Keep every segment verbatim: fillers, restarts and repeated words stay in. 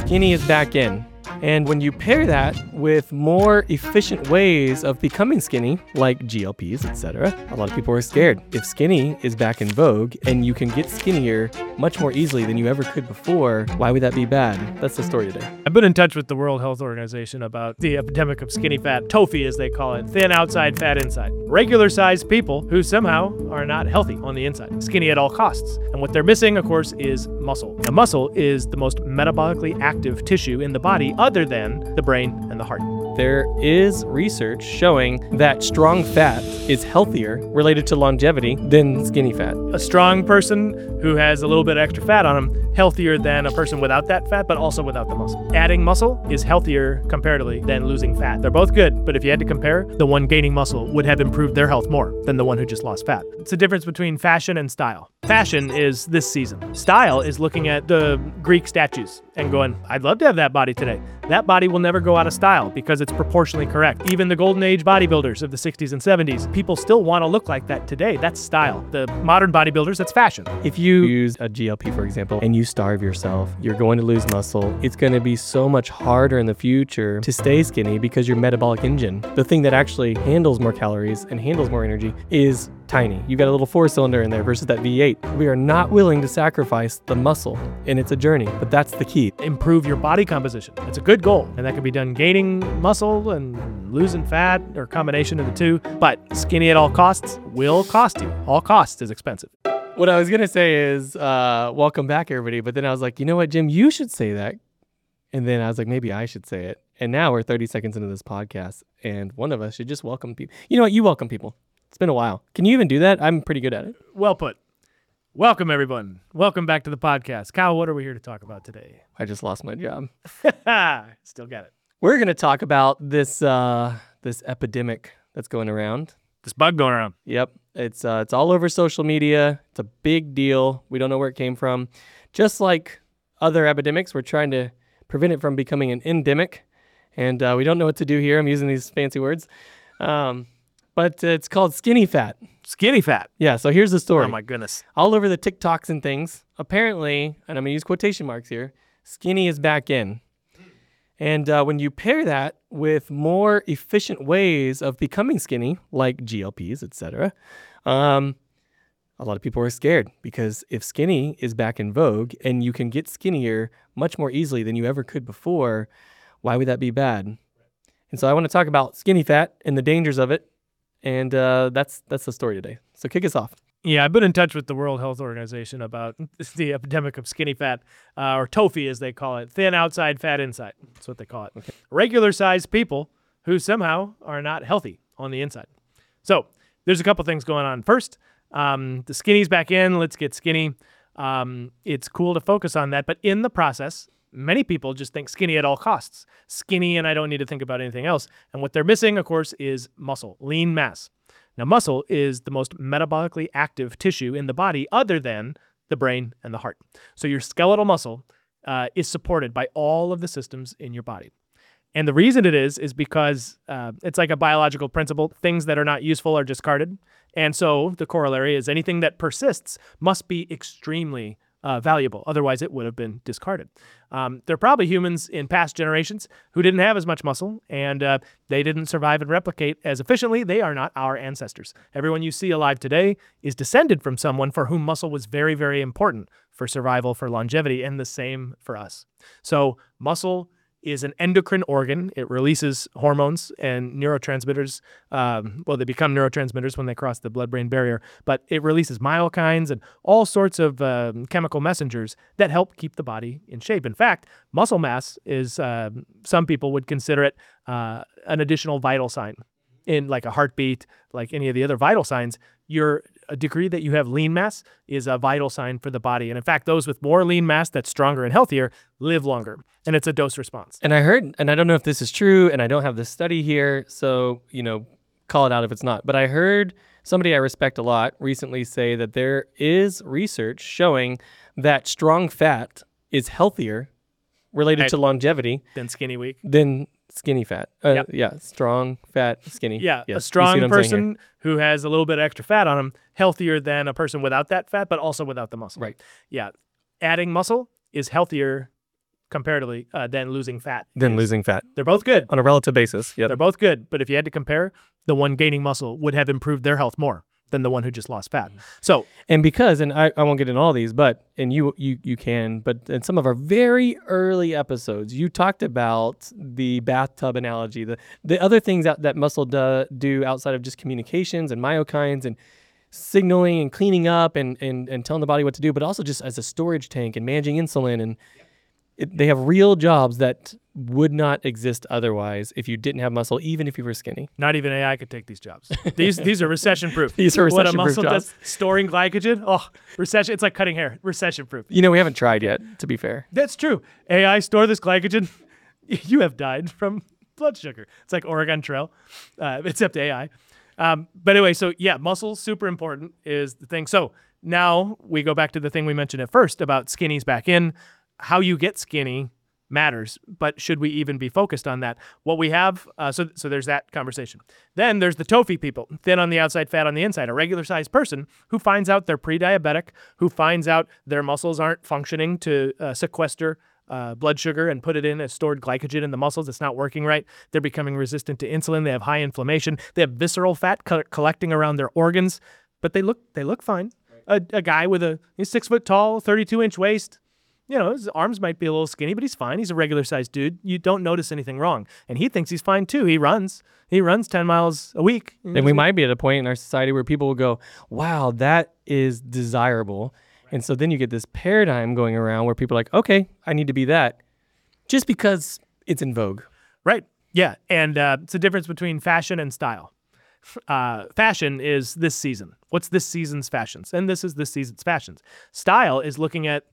skinny is back in. And when you pair that with more efficient ways of becoming skinny, like G L Ps, et cetera, a lot of people are scared. If skinny is back in vogue and you can get skinnier much more easily than you ever could before, why would that be bad? That's the story today. I've been in touch with the World Health Organization about the epidemic of skinny fat, TOFI as they call it, thin outside, fat inside. Regular-sized people who somehow are not healthy on the inside, skinny at all costs. And what they're missing, of course, is muscle. Now, muscle is the most metabolically active tissue in the body other than the brain and the heart. There is research showing that strong fat is healthier related to longevity than skinny fat. A strong person who has a little bit of extra fat on them, healthier than a person without that fat, but also without the muscle. Adding muscle is healthier comparatively than losing fat. They're both good, but if you had to compare, the one gaining muscle would have improved their health more than the one who just lost fat. It's the difference between fashion and style. Fashion is this season. Style is looking at the Greek statues and going, I'd love to have that body today. That body will never go out of style because it's proportionally correct. Even the golden age bodybuilders of the sixties and seventies, people still want to look like that today. That's style. The modern bodybuilders, that's fashion. If you use a G L P, for example, and you starve yourself, you're going to lose muscle. It's going to be so much harder in the future to stay skinny because your metabolic engine, the thing that actually handles more calories and handles more energy, is tiny. You got a little four cylinder in there versus that V eight. We are not willing to sacrifice the muscle, and it's a journey, but that's the key. Improve your body composition. It's a good goal, and that can be done gaining muscle and losing fat or a combination of the two, but skinny at all costs will cost you. All costs is expensive. What I was going to say is, uh, welcome back, everybody. But then I was like, you know what, Jim, you should say that. And then I was like, maybe I should say it. And now we're thirty seconds into this podcast, and one of us should just welcome people. You know what? You welcome people. It's been a while. Can you even do that? I'm pretty good at it. Well put. Welcome, everyone. Welcome back to the podcast. Kyle, what are we here to talk about today? I just lost my job. Still got it. We're going to talk about this uh, this epidemic that's going around. This bug going around. Yep. It's uh, it's all over social media. It's a big deal. We don't know where it came from. Just like other epidemics, we're trying to prevent it from becoming an endemic. And uh, we don't know what to do here. I'm using these fancy words. Um, but uh, it's called skinny fat. Skinny fat. Yeah, so here's the story. Oh, my goodness. All over the TikToks and things, apparently, and I'm going to use quotation marks here, skinny is back in. And uh, when you pair that with more efficient ways of becoming skinny, like G L Ps, et cetera, um, a lot of people are scared because if skinny is back in vogue and you can get skinnier much more easily than you ever could before, why would that be bad? And so I want to talk about skinny fat and the dangers of it. And uh, that's that's the story today. So kick us off. Yeah, I've been in touch with the World Health Organization about the epidemic of skinny fat, uh, or TOFI as they call it, thin outside, fat inside. That's what they call it. Okay. Regular-sized people who somehow are not healthy on the inside. So there's a couple things going on. First, um, the skinny's back in. Let's get skinny. Um, it's cool to focus on that, but in the process, many people just think skinny at all costs. Skinny, and I don't need to think about anything else. And what they're missing, of course, is muscle, lean mass. Now, muscle is the most metabolically active tissue in the body other than the brain and the heart. So your skeletal muscle uh, is supported by all of the systems in your body. And the reason it is, is because uh, it's like a biological principle. Things that are not useful are discarded. And so the corollary is anything that persists must be extremely Uh, valuable. Otherwise, it would have been discarded. Um, there are probably humans in past generations who didn't have as much muscle, and uh, they didn't survive and replicate as efficiently. They are not our ancestors. Everyone you see alive today is descended from someone for whom muscle was very, very important for survival, for longevity, and the same for us. So muscle is an endocrine organ. It releases hormones and neurotransmitters. Um, well, they become neurotransmitters when they cross the blood-brain barrier, but it releases myokines and all sorts of uh, chemical messengers that help keep the body in shape. In fact, muscle mass is, uh, some people would consider it uh, an additional vital sign. In like a heartbeat, like any of the other vital signs, your a degree that you have lean mass is a vital sign for the body. And in fact, those with more lean mass that's stronger and healthier live longer. And it's a dose response. And I heard, and I don't know if this is true, and I don't have this study here, so, you know, call it out if it's not. But I heard somebody I respect a lot recently say that there is research showing that strong fat is healthier related Right. to longevity Than skinny weak. than skinny fat. Uh, Yep. Yeah, strong, fat, skinny. Yeah, Yes. a You see strong what I'm saying here? person who has a little bit of extra fat on them, healthier than a person without that fat, but also without the muscle. Right. Yeah. Adding muscle is healthier comparatively uh, than losing fat. Than is. losing fat They're both good. on a relative basis. Yep. They're both good. But if you had to compare, the one gaining muscle would have improved their health more than the one who just lost fat. So, And because, and I, I won't get into all these, but, and you, you, you can, but in some of our very early episodes, you talked about the bathtub analogy, the, the other things that, that muscle do, do outside of just communications and myokines and signaling and cleaning up and, and, and telling the body what to do, but also just as a storage tank and managing insulin. And it, they have real jobs that would not exist otherwise if you didn't have muscle, even if you were skinny. not even A I could take these jobs. These these are recession proof. These are What a recession-proof muscle jobs. does, storing glycogen. Oh, recession. It's like cutting hair. Recession proof. You know, we haven't tried yet, to be fair. That's true. A I store this glycogen. You have died from blood sugar. It's like Oregon Trail, uh, except A I. Um, but anyway, so yeah, muscles, super important is the thing. So now we go back to the thing we mentioned at first about skinny's back in. How you get skinny matters, but should we even be focused on that? What we have, uh, so so there's that conversation. Then there's the TOFI people, thin on the outside, fat on the inside, a regular sized person who finds out they're pre-diabetic, who finds out their muscles aren't functioning to uh, sequester uh, blood sugar and put it in as stored glycogen in the muscles. It's not working right. They're becoming resistant to insulin. They have high inflammation. They have visceral fat co- collecting around their organs, but they look they look fine. A, a guy with a he's six foot tall, thirty-two inch waist. You know, his arms might be a little skinny, but he's fine. He's a regular-sized dude. You don't notice anything wrong. And he thinks he's fine, too. He runs. He runs ten miles a week. And we might be at a point in our society where people will go, wow, that is desirable. And so then you get this paradigm going around where people are like, okay, I need to be that just because it's in vogue. Right. Yeah. And uh, it's a difference between fashion and style. Uh, fashion is this season. What's this season's fashions? And this is this season's fashions. Style is looking at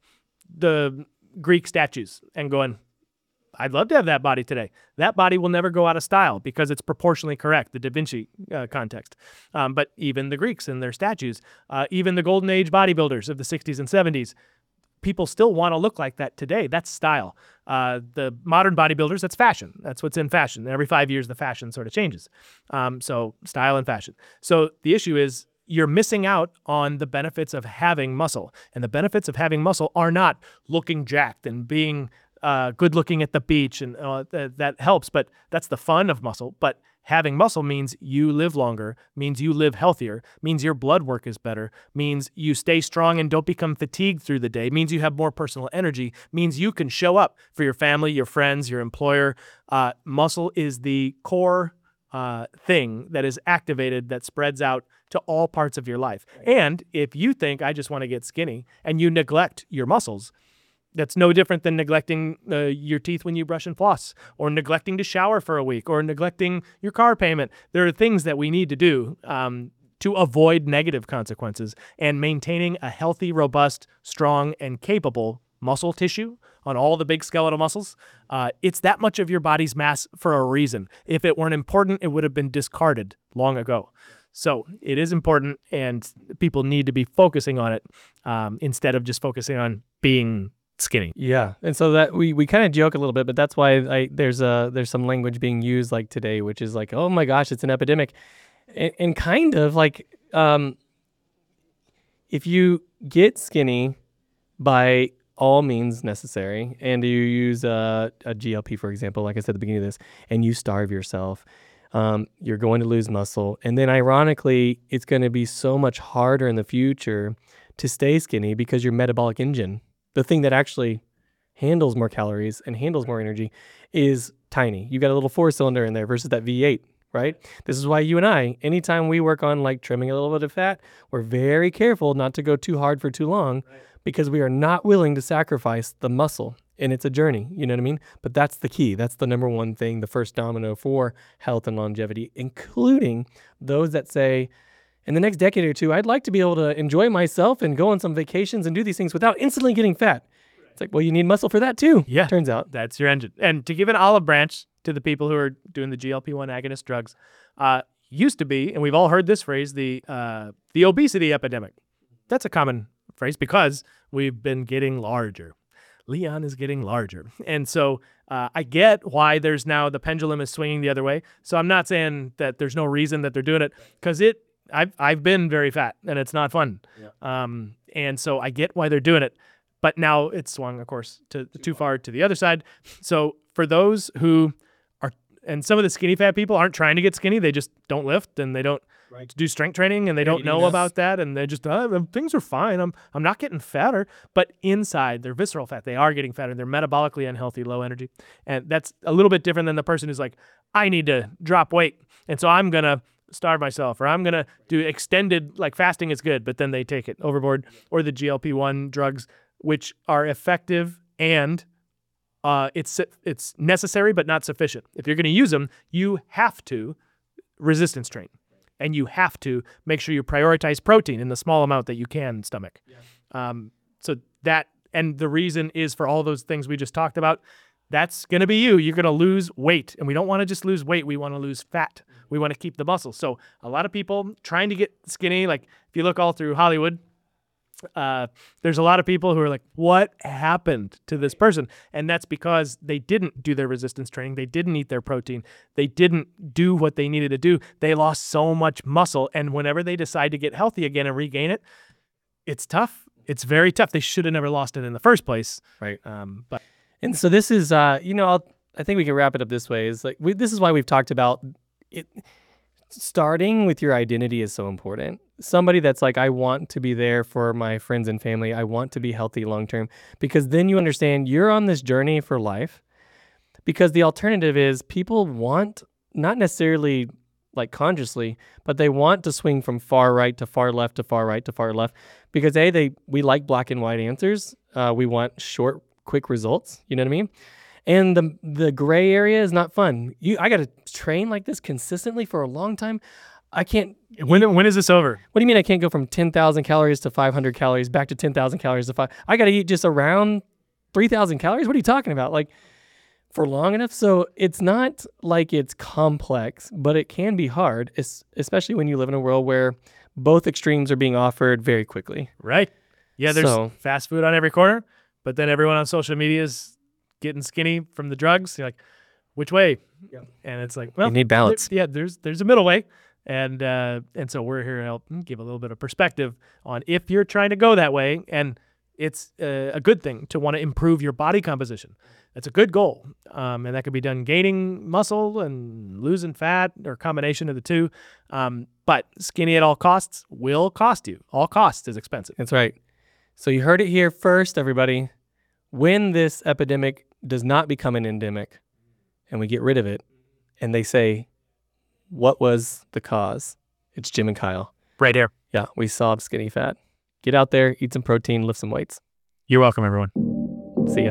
the Greek statues and going, I'd love to have that body today. That body will never go out of style because it's proportionally correct, the Da Vinci uh, context. Um, but even the Greeks and their statues, uh, even the golden age bodybuilders of the sixties and seventies, people still want to look like that today. That's style. Uh, the modern bodybuilders, that's fashion. That's what's in fashion. Every five years, the fashion sort of changes. Um, so style and fashion. So the issue is, you're missing out on the benefits of having muscle. And the benefits of having muscle are not looking jacked and being uh, good looking at the beach. And uh, th- that helps, but that's the fun of muscle. But having muscle means you live longer, means you live healthier, means your blood work is better, means you stay strong and don't become fatigued through the day, means you have more personal energy, means you can show up for your family, your friends, your employer. Uh, muscle is the core Uh, thing that is activated that spreads out to all parts of your life. And if you think I just want to get skinny and you neglect your muscles, that's no different than neglecting uh, your teeth when you brush and floss, or neglecting to shower for a week, or neglecting your car payment. There are things that we need to do um, to avoid negative consequences, and maintaining a healthy, robust, strong, and capable muscle tissue on all the big skeletal muscles, uh, it's that much of your body's mass for a reason. If it weren't important, it would have been discarded long ago. So it is important, and people need to be focusing on it um, instead of just focusing on being skinny. Yeah, and so that we, we kind of joke a little bit, but that's why I, there's a there's some language being used like today, which is like, oh my gosh, it's an epidemic, and, and kind of like um, if you get skinny by all means necessary, and you use a, a G L P, for example, like I said at the beginning of this, and you starve yourself, um, you're going to lose muscle. And then ironically, it's going to be so much harder in the future to stay skinny because your metabolic engine, the thing that actually handles more calories and handles more energy, is tiny. You got a little four cylinder in there versus that V eight, right? This is why you and I, anytime we work on like trimming a little bit of fat, we're very careful not to go too hard for too long. Right. Because we are not willing to sacrifice the muscle, and it's a journey, you know what I mean? But that's the key. That's the number one thing, the first domino for health and longevity, including those that say, in the next decade or two, I'd like to be able to enjoy myself and go on some vacations and do these things without instantly getting fat. It's like, well, you need muscle for that too. Yeah, turns out. That's your engine. And to give an olive branch to the people who are doing the G L P one agonist drugs, uh, used to be, and we've all heard this phrase, the uh, the obesity epidemic. That's a common phrase because we've been getting larger. Leon is getting larger. And so uh, I get why there's now the pendulum is swinging the other way. So I'm not saying that there's no reason that they're doing it, because it I've I've been very fat and it's not fun. Yeah. Um, and so I get why they're doing it. but now it's swung, of course, to too far to the other side. So for those who are, and some of the skinny fat people aren't trying to get skinny, they just don't lift and they don't Right. do strength training and they don't know us. about that, and they just uh, things are fine. I'm I'm not getting fatter, but inside they're visceral fat. They are getting fatter. They're metabolically unhealthy, low energy, and that's a little bit different than the person who's like, I need to drop weight, and so I'm gonna starve myself, or I'm gonna do extended, like fasting is good, but then they take it overboard, or the G L P one drugs, which are effective and uh, it's it's necessary but not sufficient. If you're gonna use them, you have to resistance train. And you have to make sure you prioritize protein in the small amount that you can stomach. Yeah. Um, so that, and the reason is for all those things we just talked about, that's going to be you. You're going to lose weight. And we don't want to just lose weight. We want to lose fat. We want to keep the muscle. So a lot of people trying to get skinny, like if you look all through Hollywood, uh, there's a lot of people who are like, what happened to this person? And that's because they didn't do their resistance training. They didn't eat their protein. They didn't do what they needed to do. They lost so much muscle. And whenever they decide to get healthy again and regain it, it's tough. It's very tough. They should have never lost it in the first place. Right. Um, but And so this is, uh, you know, I'll, I think we can wrap it up this way. Is like we, this is why we've talked about it. Starting with your identity is so important. Somebody that's like, I want to be there for my friends and family. I want to be healthy long term, because then you understand you're on this journey for life. Because the alternative is people want, not necessarily like consciously, but they want to swing from far right to far left to far right to far left. Because A, they we like black and white answers. Uh, we want short, quick results. You know what I mean? And the the gray area is not fun. You, I got to train like this consistently for a long time. I can't. when when is this over? What do you mean I can't go from ten thousand calories to five hundred calories back to ten thousand calories to five? I got to eat just around three thousand calories? What are you talking about? Like for long enough? So it's not like it's complex, but it can be hard, especially when you live in a world where both extremes are being offered very quickly. Right. Yeah, there's So- fast food on every corner, but then everyone on social media is getting skinny from the drugs. You're like, which way? Yeah. And it's like, well, You need balance. there- yeah, there's there's a middle way. And uh, and so we're here to help give a little bit of perspective on if you're trying to go that way, and it's uh, a good thing to want to improve your body composition. That's a good goal, um, and that could be done gaining muscle and losing fat, or a combination of the two. Um, but skinny at all costs will cost you. All costs is expensive. That's right. So you heard it here first, everybody. When this epidemic does not become an endemic and we get rid of it, and they say, what was the cause? It's Jim and Kyle. Right here. Yeah, we solved skinny fat. Get out there, eat some protein, lift some weights. You're welcome, everyone. See ya.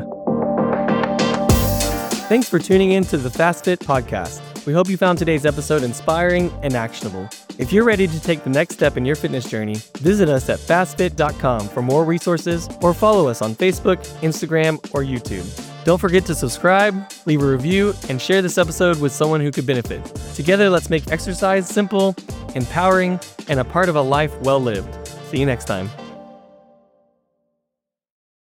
Thanks for tuning in to the FastFit podcast. We hope you found today's episode inspiring and actionable. If you're ready to take the next step in your fitness journey, visit us at fast fit dot com for more resources, or follow us on Facebook, Instagram, or YouTube. Don't forget to subscribe, leave a review, and share this episode with someone who could benefit. Together, let's make exercise simple, empowering, and a part of a life well lived. See you next time.